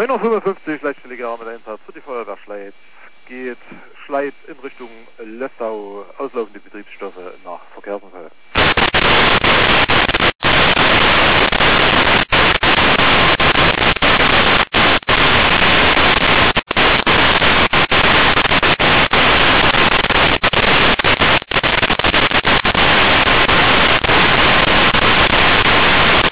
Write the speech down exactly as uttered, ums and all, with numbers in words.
zehn Uhr fünfundfünfzig, leitständige Einsatz für die Feuerwehr Schleiz. Geht Schleiz in Richtung Lössau, auslaufende Betriebsstoffe nach Verkehrsunfall.